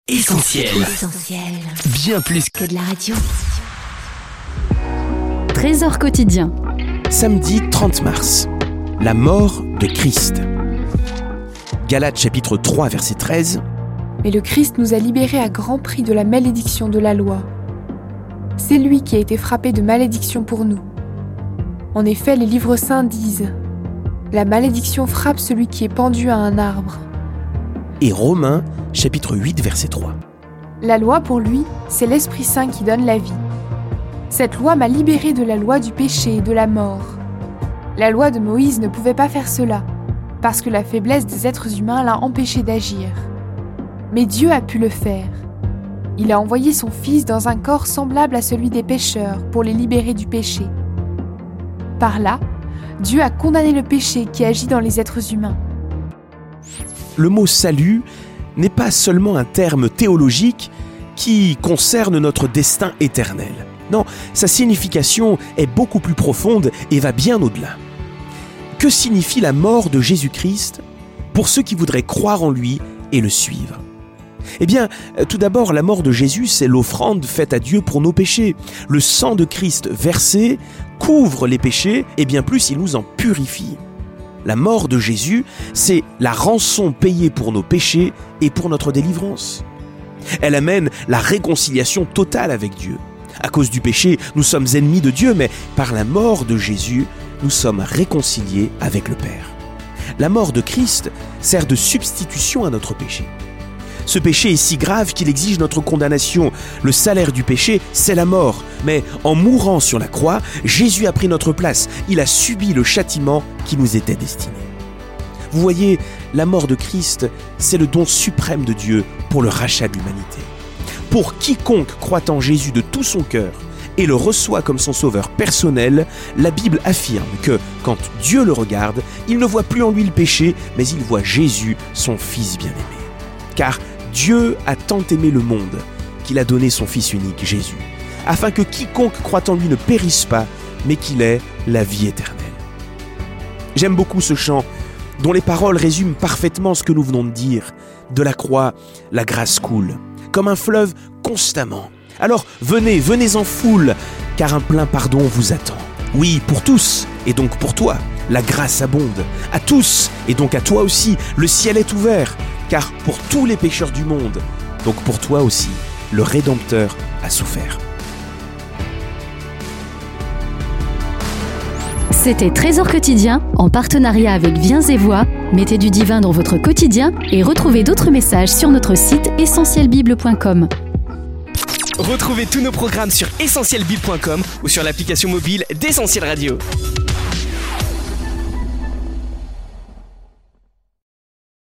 Essentiel. Bien plus que de la radio. Trésor quotidien. Samedi 30 mars. La mort de Christ. Galates chapitre 3 verset 13. Mais le Christ nous a libérés à grand prix de la malédiction de la loi. C'est lui qui a été frappé de malédiction pour nous. En effet, les livres saints disent « La malédiction frappe celui qui est pendu à un arbre ». Et Romains chapitre 8 verset 3. La loi pour lui, c'est l'Esprit Saint qui donne la vie. Cette loi m'a libéré de la loi du péché et de la mort. La loi de Moïse ne pouvait pas faire cela, parce que la faiblesse des êtres humains l'a empêché d'agir. Mais Dieu a pu le faire. Il a envoyé son Fils dans un corps semblable à celui des pécheurs pour les libérer du péché. Par là, Dieu a condamné le péché qui agit dans les êtres humains. Le mot « salut » n'est pas seulement un terme théologique qui concerne notre destin éternel. Non, sa signification est beaucoup plus profonde et va bien au-delà. Que signifie la mort de Jésus-Christ pour ceux qui voudraient croire en lui et le suivre ? Eh bien, tout d'abord, la mort de Jésus, c'est l'offrande faite à Dieu pour nos péchés. Le sang de Christ versé couvre les péchés et bien plus, il nous en purifie. La mort de Jésus, c'est la rançon payée pour nos péchés et pour notre délivrance. Elle amène la réconciliation totale avec Dieu. À cause du péché, nous sommes ennemis de Dieu, mais par la mort de Jésus, nous sommes réconciliés avec le Père. La mort de Christ sert de substitution à notre péché. Ce péché est si grave qu'il exige notre condamnation. Le salaire du péché, c'est la mort. Mais en mourant sur la croix, Jésus a pris notre place. Il a subi le châtiment qui nous était destiné. Vous voyez, la mort de Christ, c'est le don suprême de Dieu pour le rachat de l'humanité. Pour quiconque croit en Jésus de tout son cœur et le reçoit comme son sauveur personnel, la Bible affirme que quand Dieu le regarde, il ne voit plus en lui le péché, mais il voit Jésus, son Fils bien-aimé. Car Dieu a tant aimé le monde qu'il a donné son Fils unique, Jésus, afin que quiconque croit en lui ne périsse pas, mais qu'il ait la vie éternelle. J'aime beaucoup ce chant, dont les paroles résument parfaitement ce que nous venons de dire. De la croix, la grâce coule, comme un fleuve constamment. Alors venez en foule, car un plein pardon vous attend. Oui, pour tous, et donc pour toi, la grâce abonde. À tous, et donc à toi aussi, le ciel est ouvert. Car pour tous les pécheurs du monde, donc pour toi aussi, le Rédempteur a souffert. C'était Trésor quotidien, en partenariat avec Viens et Voix. Mettez du divin dans votre quotidien et retrouvez d'autres messages sur notre site essentielbible.com. Retrouvez tous nos programmes sur essentielbible.com ou sur l'application mobile d'Essentiel Radio.